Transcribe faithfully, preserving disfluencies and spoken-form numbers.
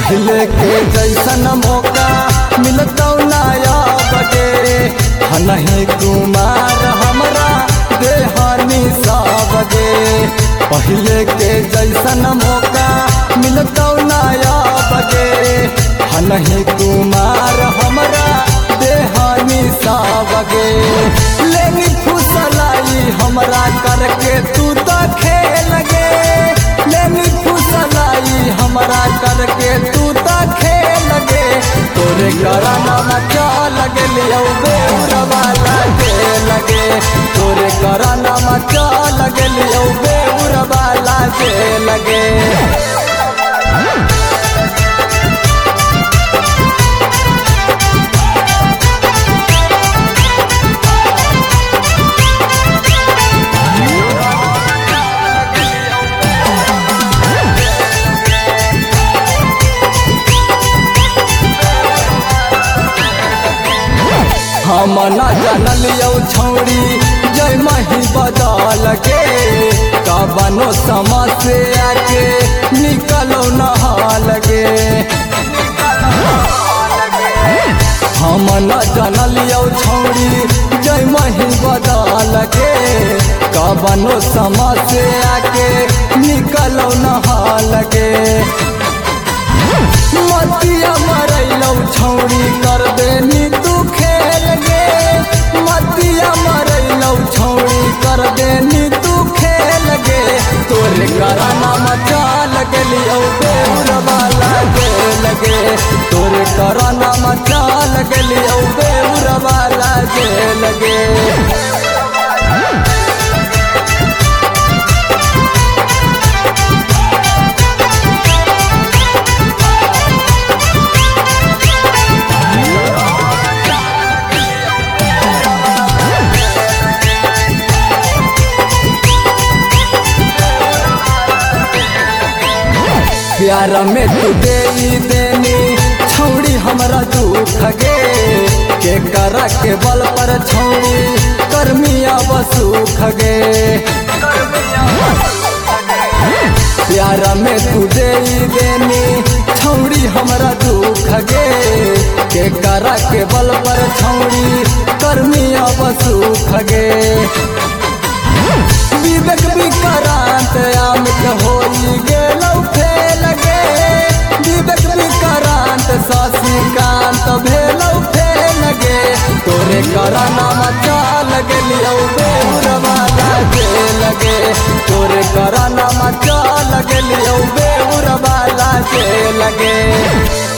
पहले के जैसन मौका मिलता नया बगे नहीं कुमार हमरा देहानी साबगे। पहले के जैसन मौका मिलता नया बगे नहीं कुमार हमरा देहानी साबगे। लेनी फुसलाई हमरा करके तू तो खेल गे, लेनी फुसलाई हमरा करके तू तो खेल गे। तोरे कराना मचा लगे लियो बेउरवा लागे लगे, तोरे कराना मचा लगे लियो बेउरवा लागे लगे। हम न जानलियो छौड़ी जय मही बदल के कबनो समस्या के निकलो नहाल गे। हम न जानलियो छौड़ी जय मही बदल के कबनो समस्या के निकलो नहाल गे। मतिया मरैलो छौड़ी कर देनी तू खेल गे, मतिया मरैलो छौड़ी कर देनी तू खेल गे। तोरे कराना मचा लगे लियो बेउरवा लागे लगे, तोरे कराना मचा लगे लियो बेउरवा लागे लगे। प्यार में तू दे देनी छौड़ी हमरा दुख गे, के करा के बल पर छौड़ी कर्मिया बसुख गे। प्यार में तू दे देनी छौड़ी हमरा दुख गे, के करा के बल पर छौड़ी कर्मिया बसुख गे। विवेक विक्रांत आमित होई गेलौ फेल गे, विवेक विक्रांत शशिकांत भेलौ फेल गे। तोरे कराना मचा लगे लियो बेउरवा लागे लगे, तोरे कराना मचा लगे लियो बेउरवा लागे लगे।